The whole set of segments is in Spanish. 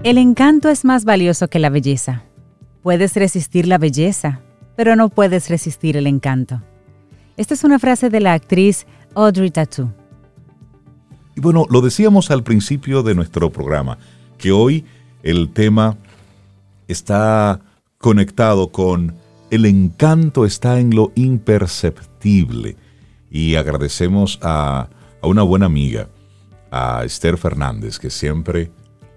El encanto es más valioso que la belleza. Puedes resistir la belleza, pero no puedes resistir el encanto. Esta es una frase de la actriz Audrey Tautou. Y bueno, lo decíamos al principio de nuestro programa, que hoy el tema está conectado con el encanto está en lo imperceptible. Y agradecemos a una buena amiga, a Esther Fernández, que siempre...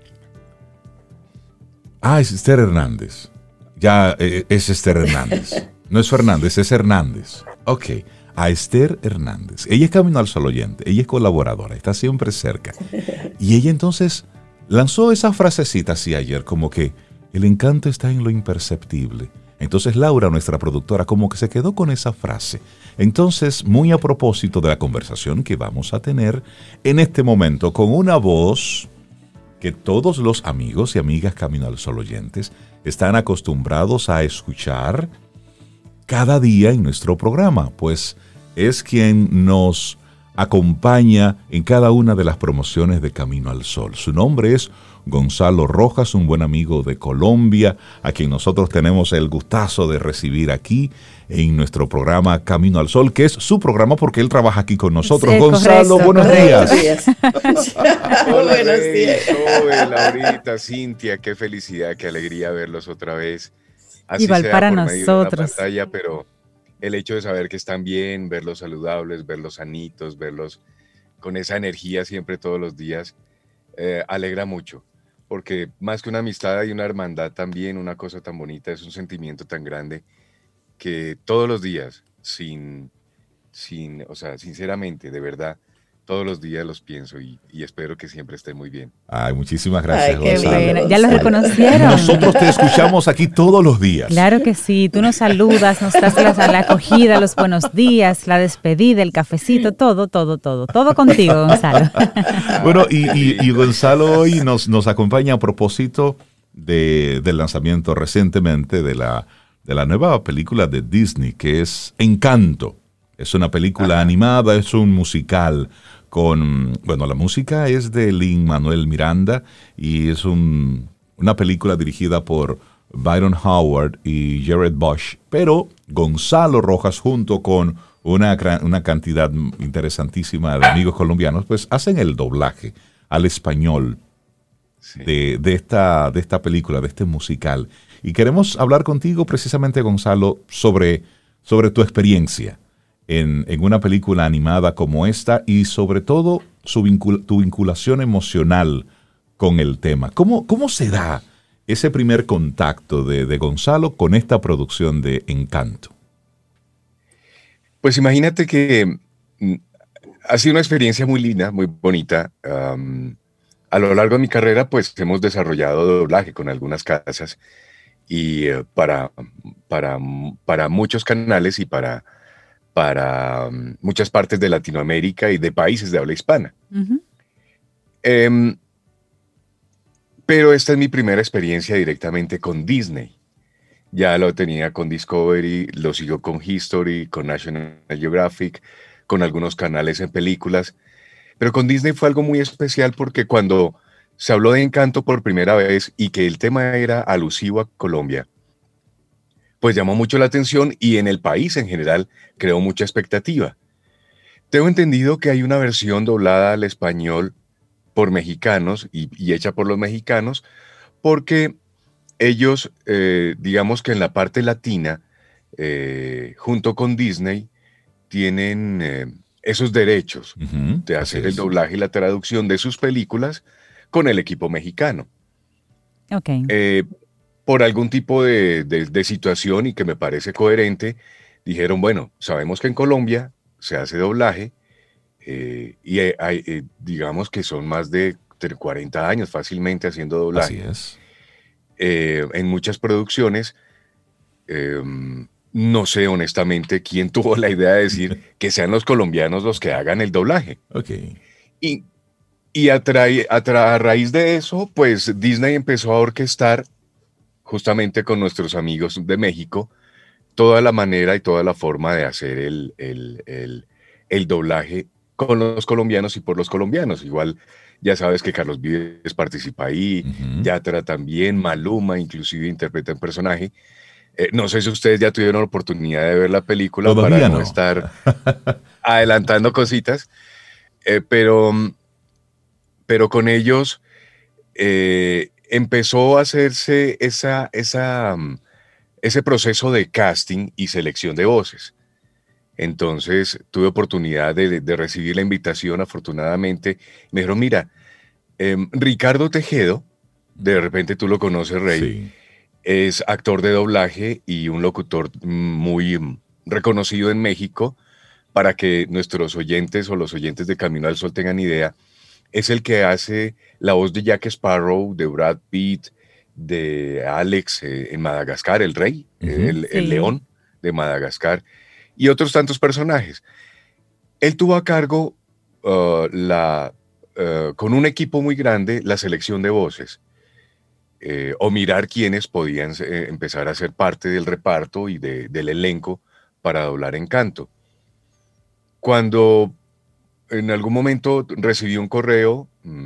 es Esther Hernández. Ya es Esther Hernández. No es Fernández, es Hernández. Ok, a Esther Hernández. Ella es Camino al Sol oyente, ella es colaboradora, está siempre cerca. Y ella entonces lanzó esa frasecita así ayer, como que el encanto está en lo imperceptible. Entonces Laura, nuestra productora, como que se quedó con esa frase. Entonces, muy a propósito de la conversación que vamos a tener en este momento con una voz que todos los amigos y amigas Camino al Sol oyentes están acostumbrados a escuchar cada día en nuestro programa, pues es quien nos acompaña en cada una de las promociones de Camino al Sol. Su nombre es Gonzalo Rojas, un buen amigo de Colombia, a quien nosotros tenemos el gustazo de recibir aquí en nuestro programa Camino al Sol, que es su programa porque él trabaja aquí con nosotros. Sí, Gonzalo, correcto, buenos días. Hola, buenos días. Laurita, Cintia, qué felicidad, qué alegría verlos otra vez. Así igual sea para por medio de nosotros. la pantalla, pero el hecho de saber que están bien, verlos saludables, verlos sanitos, verlos con esa energía siempre todos los días, alegra mucho. Porque más que una amistad y una hermandad también, una cosa tan bonita, es un sentimiento tan grande que todos los días, o sea, sinceramente, de verdad, todos los días los pienso y espero que siempre estén muy bien. Ay, muchísimas gracias, qué Gonzalo. buena. Ya lo reconocieron. Nosotros te escuchamos aquí todos los días. Claro que sí, tú nos saludas, nos das la acogida, los buenos días, la despedida, el cafecito, todo contigo, Gonzalo. Bueno, y Gonzalo hoy nos acompaña a propósito del lanzamiento recientemente de la nueva película de Disney, que es Encanto. Es una película animada, es un musical la música es de Lin-Manuel Miranda y es una película dirigida por Byron Howard y Jared Bush, pero Gonzalo Rojas junto con una cantidad interesantísima de amigos colombianos, pues hacen el doblaje al español de esta película, de este musical. Y queremos hablar contigo precisamente, Gonzalo, sobre tu experiencia en una película animada como esta y sobre todo tu vinculación emocional con el tema. ¿Cómo se da ese primer contacto de Gonzalo con esta producción de Encanto? Pues imagínate que ha sido una experiencia muy linda, muy bonita. A lo largo de mi carrera, pues hemos desarrollado doblaje con algunas casas y para muchos canales y para muchas partes de Latinoamérica y de países de habla hispana. Uh-huh. Pero esta es mi primera experiencia directamente con Disney. Ya lo tenía con Discovery, lo sigo con History, con National Geographic, con algunos canales en películas. Pero con Disney fue algo muy especial porque cuando se habló de Encanto por primera vez y que el tema era alusivo a Colombia, pues llamó mucho la atención y en el país en general creó mucha expectativa. Tengo entendido que hay una versión doblada al español por mexicanos y hecha por los mexicanos porque ellos, digamos que en la parte latina, junto con Disney, tienen esos derechos de hacer el doblaje y la traducción de sus películas con el equipo mexicano. Okay. Por algún tipo de situación y que me parece coherente, dijeron, bueno, sabemos que en Colombia se hace doblaje y digamos que son más de 40 años fácilmente haciendo doblaje. Así es. En muchas producciones, no sé honestamente quién tuvo la idea de decir que sean los colombianos los que hagan el doblaje. Okay. Y a raíz de eso, pues Disney empezó a orquestar justamente con nuestros amigos de México, toda la manera y toda la forma de hacer el doblaje con los colombianos y por los colombianos. Igual ya sabes que Carlos Vives participa ahí, Yatra también, Maluma inclusive interpreta un personaje. No sé si ustedes ya tuvieron la oportunidad de ver la película Todavía para no no. estar adelantando cositas, pero con ellos empezó a hacerse ese proceso de casting y selección de voces. Entonces tuve oportunidad de recibir la invitación, afortunadamente. Me dijeron, mira, Ricardo Tejedo, de repente tú lo conoces, Rey, Sí. es actor de doblaje y un locutor muy reconocido en México. Para que nuestros oyentes o los oyentes de Camino al Sol tengan idea, es el que hace la voz de Jack Sparrow, de Brad Pitt, de Alex en Madagascar, el rey, el Sí. león de Madagascar, y otros tantos personajes. Él tuvo a cargo con un equipo muy grande la selección de voces, o mirar quiénes podían empezar a ser parte del reparto y del elenco para doblar Encanto. Cuando en algún momento recibí un correo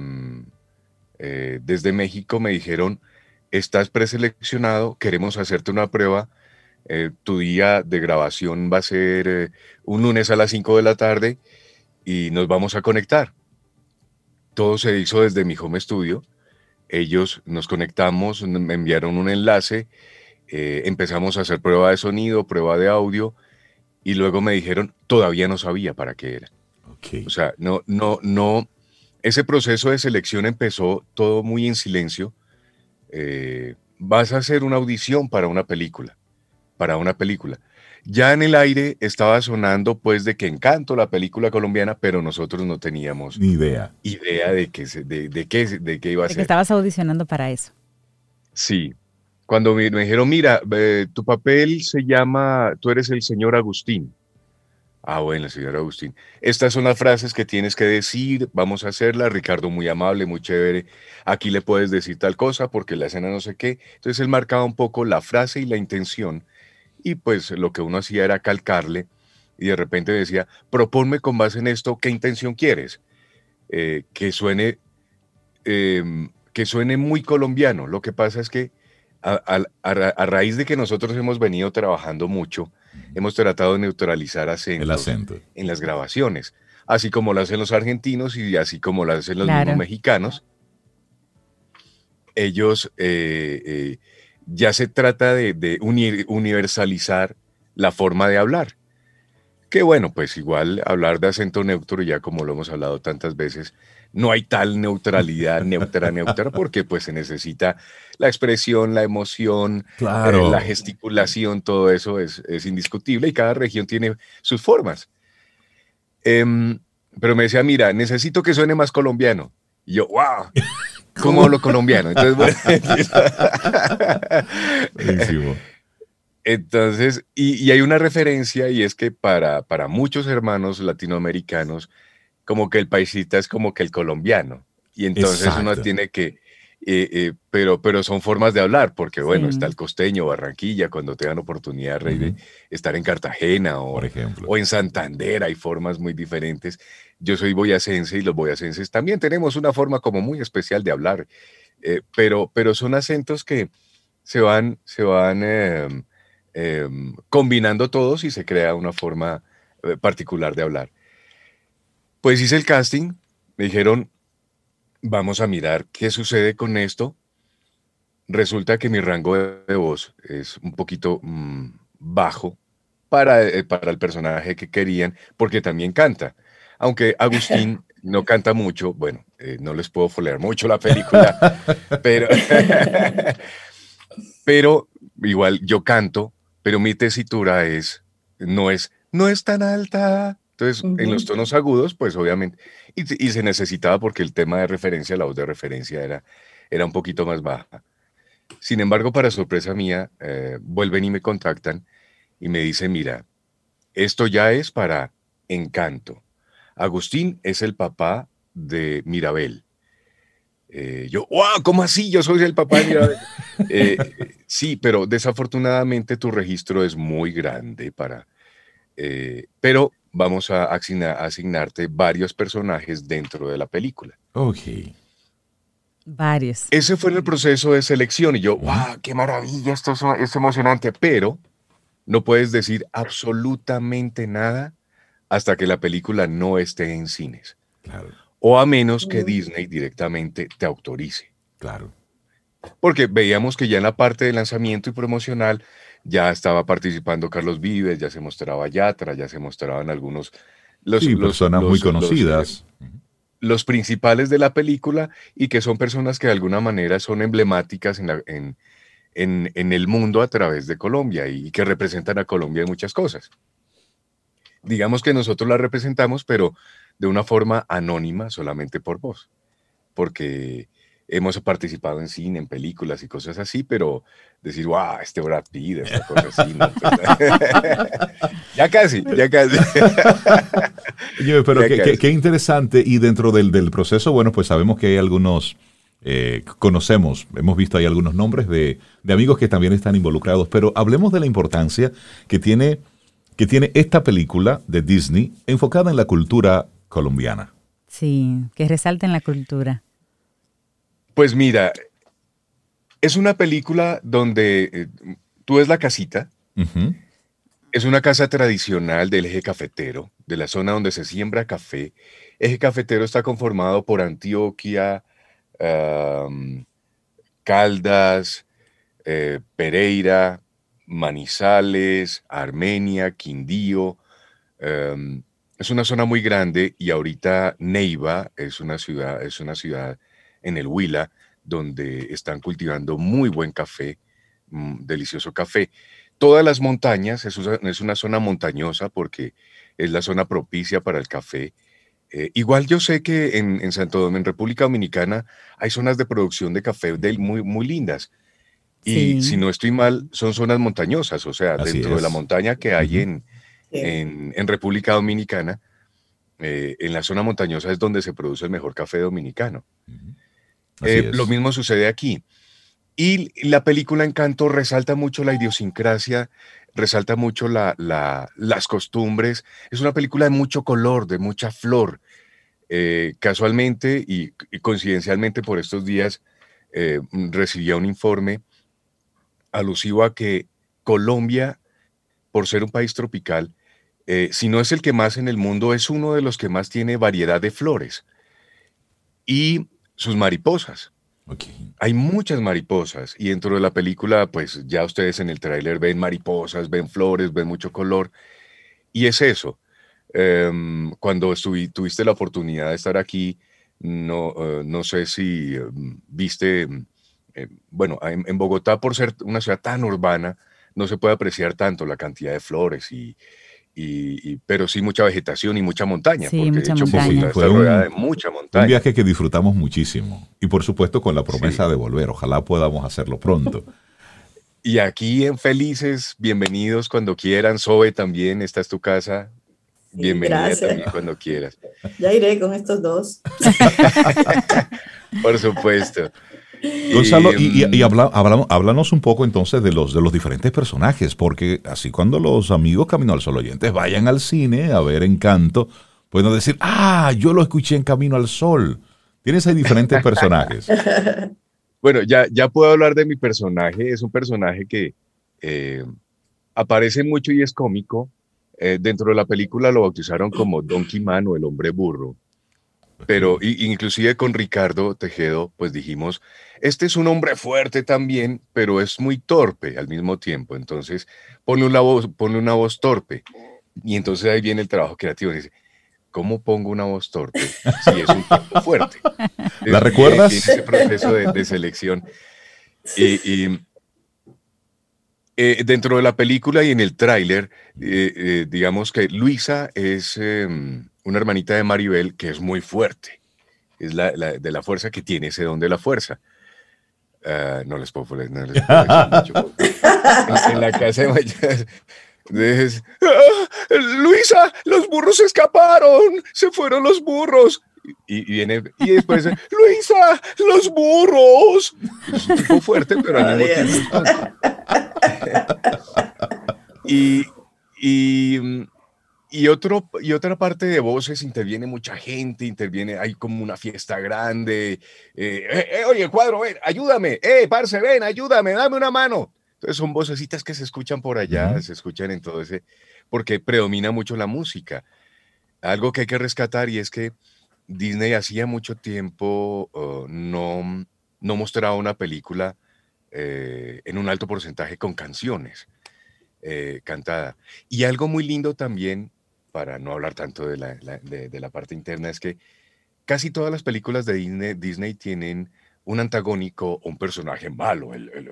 desde México, me dijeron, estás preseleccionado, queremos hacerte una prueba, tu día de grabación va a ser un lunes a las 5 de la tarde y nos vamos a conectar. Todo se hizo desde mi home studio, ellos nos conectamos, me enviaron un enlace, empezamos a hacer prueba de sonido, prueba de audio, y luego me dijeron, todavía no sabía para qué era. Okay. O sea, no, ese proceso de selección empezó todo muy en silencio. Vas a hacer una audición para una película. Ya en el aire estaba sonando pues de que Encanto, la película colombiana, pero nosotros no teníamos Ni idea. de qué iba a De que ser. estabas audicionando para eso. Sí, cuando me dijeron, mira, tu papel se llama, tú eres el señor Agustín. Ah, bueno, señor Agustín. Estas son las frases que tienes que decir, vamos a hacerlas. Ricardo, muy amable, muy chévere. Aquí le puedes decir tal cosa porque la escena no sé qué. Entonces él marcaba un poco la frase y la intención y pues lo que uno hacía era calcarle y de repente decía, proponme con base en esto, ¿qué intención quieres? Que suene muy colombiano. Lo que pasa es que a raíz de que nosotros hemos venido trabajando mucho, hemos tratado de neutralizar El acentos acento. en las grabaciones, así como lo hacen los argentinos y así como lo hacen los Claro. mismos mexicanos. Ellos ya se trata de universalizar la forma de hablar. Que bueno, pues igual hablar de acento neutro, ya como lo hemos hablado tantas veces, no hay tal neutralidad neutra, porque pues se necesita la expresión, la emoción, Claro. la gesticulación, todo eso es indiscutible y cada región tiene sus formas. Pero me decía, mira, necesito que suene más colombiano. Y yo, wow, ¿cómo hablo colombiano? Entonces, bueno, Buenísimo. entonces, y hay una referencia y es que para muchos hermanos latinoamericanos, como que el paisita es como que el colombiano. Y entonces uno Exacto. tiene que, pero son formas de hablar, porque bueno, Sí. está el costeño, Barranquilla, cuando te dan oportunidad, Rey, de estar en Cartagena Por ejemplo. o en Santander, hay formas muy diferentes. Yo soy boyacense y los boyacenses también tenemos una forma como muy especial de hablar, pero son acentos que se van combinando todos y se crea una forma particular de hablar. Pues hice el casting, me dijeron, vamos a mirar qué sucede con esto. Resulta que mi rango de voz es un poquito bajo para el personaje que querían, porque también canta. Aunque Agustín no canta mucho, bueno, no les puedo folear mucho la película, pero, pero igual yo canto, pero mi tesitura no es tan alta. Entonces, en los tonos agudos, pues obviamente, y se necesitaba porque el tema de referencia, la voz de referencia era un poquito más baja. Sin embargo, para sorpresa mía, vuelven y me contactan y me dicen, mira, esto ya es para Encanto. Agustín es el papá de Mirabel. Yo, wow, ¿cómo así? Yo soy el papá de Mirabel. Sí, pero desafortunadamente tu registro es muy grande pero vamos a asignarte varios personajes dentro de la película. Ok. Varios. Ese fue en el proceso de selección y yo, ¡wow! ¡Qué maravilla! Esto es emocionante, pero no puedes decir absolutamente nada hasta que la película no esté en cines. Claro, O a menos que Disney directamente te autorice. claro. Porque veíamos que ya en la parte de lanzamiento y promocional ya estaba participando Carlos Vives, ya se mostraba Yatra, ya se mostraban algunos, Sí, personas muy conocidas. los principales de la película y que son personas que de alguna manera son emblemáticas en el mundo a través de Colombia y que representan a Colombia en muchas cosas. Digamos que nosotros la representamos, pero de una forma anónima, solamente por voz, porque hemos participado en cine, en películas y cosas así, pero decir, wow, este Brad Pitt, esta cosa así, ¿no? ya casi. Oye, pero Ya casi. qué interesante. Y dentro del proceso, bueno, pues sabemos que hay algunos, conocemos, hemos visto ahí algunos nombres de amigos que también están involucrados, pero hablemos de la importancia que tiene esta película de Disney enfocada en la cultura colombiana. Sí, que resalten la cultura. Pues mira, es una película donde tú ves la casita, Ujú. es una casa tradicional del eje cafetero, de la zona donde se siembra café. Eje cafetero está conformado por Antioquia, am, Caldas, Pereira, Manizales, Armenia, Quindío. Es una zona muy grande y ahorita Neiva es una ciudad en el Huila donde están cultivando muy buen café, delicioso café. Todas las montañas, es una zona montañosa porque es la zona propicia para el café. Igual yo sé que en Santo Domingo, en República Dominicana, hay zonas de producción de café muy, muy lindas. Y si Sí, no estoy mal, son zonas montañosas, o sea, Así dentro de la es. montaña que hay Ujú. Sí. en República Dominicana, en la zona montañosa es donde se produce el mejor café dominicano. Así Lo es. mismo sucede aquí. Y la película Encanto resalta mucho la idiosincrasia, resalta mucho las costumbres. Es una película de mucho color, de mucha flor. Casualmente y coincidencialmente por estos días recibía un informe alusivo a que Colombia, por ser un país tropical, si no es el que más en el mundo, es uno de los que más tiene variedad de flores y sus mariposas. Ok. Hay muchas mariposas y dentro de la película, pues ya ustedes en el tráiler ven mariposas, ven flores, ven mucho color y es eso. Cuando tuviste la oportunidad de estar aquí, no sé si viste, bueno, en Bogotá, por ser una ciudad tan urbana, no se puede apreciar tanto la cantidad de flores pero sí mucha vegetación y mucha montaña, sí, porque de mucha hecho Sí, Bogotá montaña. está fue rodeada de un, mucha un montaña. viaje que disfrutamos muchísimo. Y por supuesto con la promesa Sí. de volver. Ojalá podamos hacerlo pronto. Y aquí en Felices, bienvenidos cuando quieran. Zoe también, esta es tu casa. Sí, Bienvenida gracias. también cuando quieras. Ya iré con estos dos. Por supuesto. Gonzalo, Y, háblanos un poco entonces de los diferentes personajes, porque así cuando los amigos Camino al Sol oyentes vayan al cine a ver Encanto, pueden decir, yo lo escuché en Camino al Sol. Tienes ahí diferentes personajes. bueno, ya puedo hablar de mi personaje. Es un personaje que aparece mucho y es cómico. Dentro de la película lo bautizaron como Donkey Man o el hombre burro. Pero inclusive con Ricardo Tejedo, pues dijimos, este es un hombre fuerte también, pero es muy torpe al mismo tiempo. Entonces, ponle una voz torpe. Y entonces ahí viene el trabajo creativo. Dice, ¿cómo pongo una voz torpe si es un tipo fuerte? ¿La Viene recuerdas? ese proceso de selección. Y dentro de la película y en el tráiler, digamos que Luisa es una hermanita de Maribel que es muy fuerte. Es de la fuerza que tiene ese don de la fuerza. No les puedo decir mucho. En la casa de Mayas. Entonces, Luisa, los burros se escaparon, se fueron los burros. Y después, Luisa, los burros. Es un tipo fuerte, pero al mismo tiempo. Y y otra parte de voces interviene mucha gente, hay como una fiesta grande. Oye, el cuadro, ven, ayúdame, parce, ven, ayúdame, dame una mano. Entonces son vocecitas que se escuchan por allá, se escuchan en todo ese, porque predomina mucho la música. Algo que hay que rescatar y es que Disney hacía mucho tiempo no mostraba una película en un alto porcentaje con canciones cantada. Y algo muy lindo también, para no hablar tanto de la parte interna, es que casi todas las películas de Disney tienen un antagónico o un personaje malo,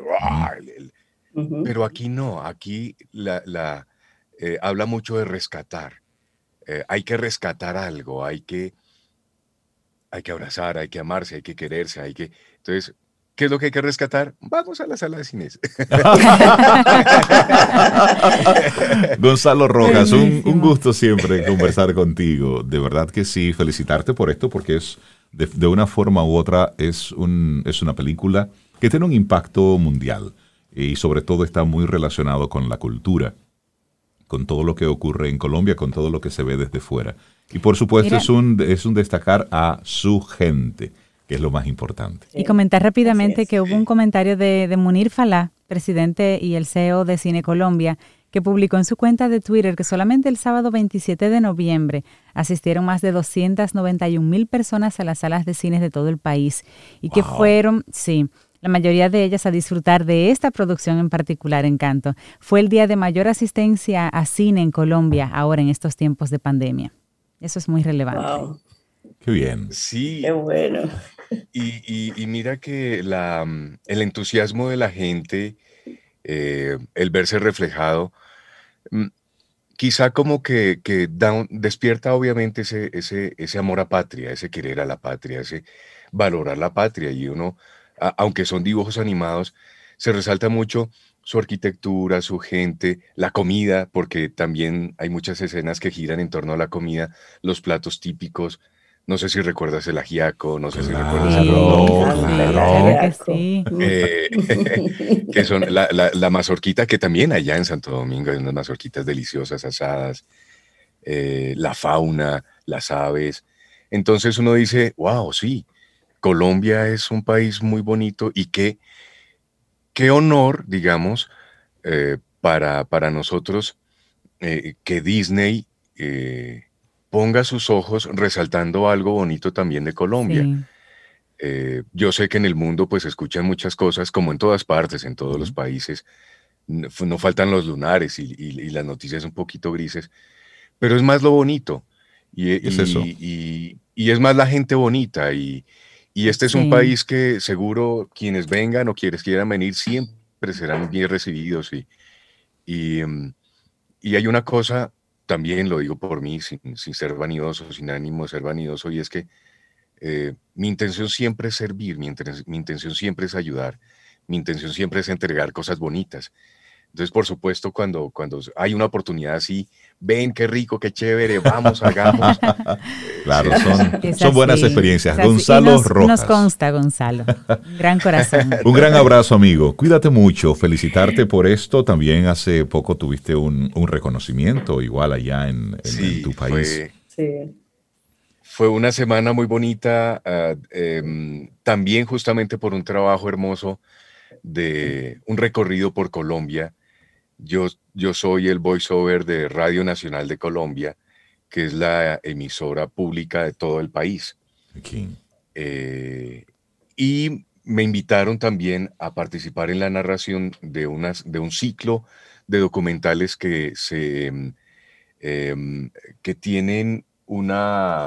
pero aquí no, aquí habla mucho de rescatar. Hay que rescatar algo, hay que abrazar, hay que amarse, hay que quererse, Entonces, ¿qué es lo que hay que rescatar? Vamos a la sala de cines. Gonzalo Rojas, un gusto siempre conversar contigo. De verdad que sí, felicitarte por esto porque es de una forma u otra es una película que tiene un impacto mundial y sobre todo está muy relacionado con la cultura, con todo lo que ocurre en Colombia, con todo lo que se ve desde fuera. Y por supuesto es un destacar a su gente, que es lo más importante. Y comentar rápidamente que hubo un comentario de Munir Falá, presidente y el CEO de Cine Colombia, que publicó en su cuenta de Twitter que solamente el sábado 27 de noviembre asistieron más de 291,000 personas a las salas de cines de todo el país y que fueron, la mayoría de ellas a disfrutar de esta producción en particular, Encanto. Fue el día de mayor asistencia a cine en Colombia ahora en estos tiempos de pandemia. Eso es muy relevante. Wow. Qué bien. Sí. Qué bueno. Y mira que el entusiasmo de la gente, el verse reflejado, quizá como que despierta obviamente ese amor a patria, ese querer a la patria, ese valorar la patria. Y uno, aunque son dibujos animados, se resalta mucho su arquitectura, su gente, la comida, porque también hay muchas escenas que giran en torno a la comida, los platos típicos. No sé si recuerdas el ajiaco, no sé si recuerdas el Claro, ronco, que sí. que son la mazorquita, que también allá en Santo Domingo hay unas mazorquitas deliciosas asadas, la fauna, las aves. Entonces uno dice, wow, sí, Colombia es un país muy bonito y qué honor, digamos, para nosotros que Disney ponga sus ojos resaltando algo bonito también de Colombia. Sí. Yo sé que en el mundo pues escuchan muchas cosas, como en todas partes, en todos los países. No faltan los lunares y las noticias un poquito grises, pero es más lo bonito. Es eso. Y es más la gente bonita. Y este es un país que seguro quienes vengan o quienes quieran venir siempre serán bien recibidos. Y hay una cosa, también lo digo por mí, sin ser vanidoso, sin ánimo de ser vanidoso, y es que mi intención siempre es servir, mi intención siempre es ayudar, mi intención siempre es entregar cosas bonitas. Entonces, por supuesto, cuando hay una oportunidad así, ven qué rico, qué chévere, vamos, hagamos. Claro, Es son buenas así, experiencias. es así. Gonzalo Rojas. Nos consta, Gonzalo. Gran corazón. Un gran abrazo, amigo. Cuídate mucho. Felicitarte por esto. También hace poco tuviste un reconocimiento igual allá en tu país. Fue una semana muy bonita, también justamente por un trabajo hermoso de un recorrido por Colombia. Yo soy el voiceover de Radio Nacional de Colombia, que es la emisora pública de todo el país. Aquí. Y me invitaron también a participar en la narración de un ciclo de documentales que tienen una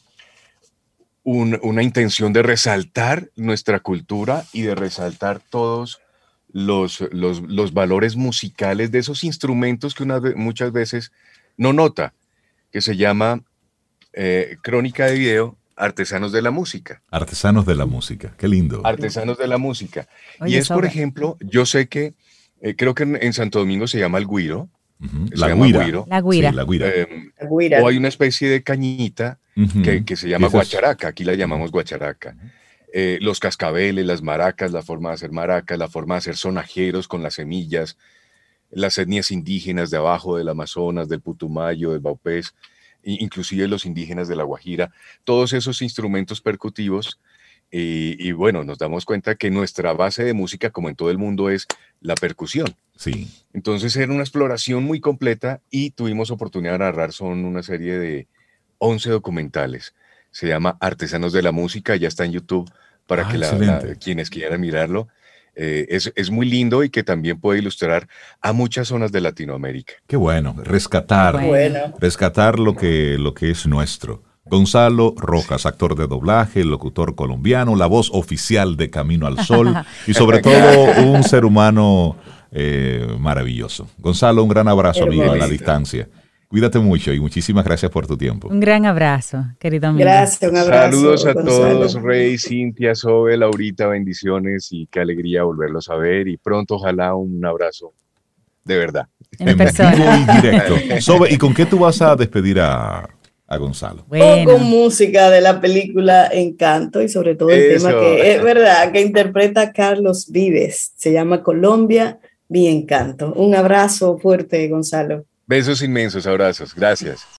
intención de resaltar nuestra cultura y de resaltar todos los valores musicales de esos instrumentos que muchas veces no nota, que se llama Crónica de Video, Artesanos de la Música. Artesanos de la música, qué lindo. Artesanos de la música. Oye, y es, por ejemplo, yo sé que, creo que en Santo Domingo se llama el güiro. La guira. La guira. Sí, la guira. La guira. O hay una especie de cañita que se llama guacharaca, aquí la llamamos guacharaca. Los cascabeles, las maracas, la forma de hacer maracas, la forma de hacer sonajeros con las semillas. las etnias indígenas de abajo del Amazonas, del Putumayo, del Baupés, inclusive los indígenas de La Guajira, todos esos instrumentos percutivos. Y bueno, nos damos cuenta que nuestra base de música, como en todo el mundo, es la percusión. Sí. Entonces era una exploración muy completa y tuvimos oportunidad de narrar, son una serie de 11 documentales. Se llama Artesanos de la Música, ya está en YouTube para que quienes quieran mirarlo. Es muy lindo y que también puede ilustrar a muchas zonas de Latinoamérica. Qué bueno, rescatar lo que es nuestro. Gonzalo Rojas, actor de doblaje, locutor colombiano, la voz oficial de Camino al Sol y sobre todo un ser humano maravilloso. Gonzalo, un gran abrazo, amigo, a la distancia. Cuídate mucho y muchísimas gracias por tu tiempo. Un gran abrazo, querido amigo. Gracias, un abrazo. Saludos a Gonzalo. todos, Rey, Cintia, Sobe, Laurita, bendiciones y qué alegría volverlos a ver y pronto ojalá un abrazo de verdad. En persona. Vivo y directo. Sobe, ¿y con qué tú vas a despedir a Gonzalo? Bueno. O con música de la película Encanto y sobre todo el tema que es verdad, que interpreta Carlos Vives. Se llama Colombia, mi encanto. Un abrazo fuerte, Gonzalo. Besos inmensos, abrazos. Gracias.